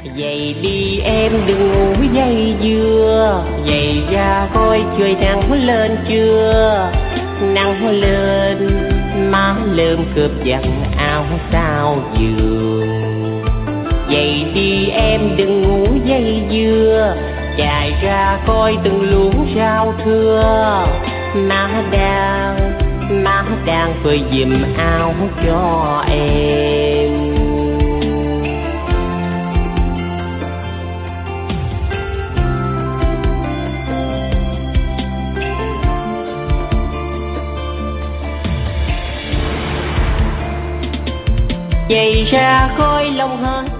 Vậy đi em đừng ngủ dây dưa, vậy ra coi trời nắng lên chưa. Nắng lên má lơm cướp giặt áo sao giường. Vậy đi em đừng ngủ dây dưa, chạy ra coi từng luống rau thưa. Má đang phơi giùm áo cho em. Vậy ra khơi lòng hết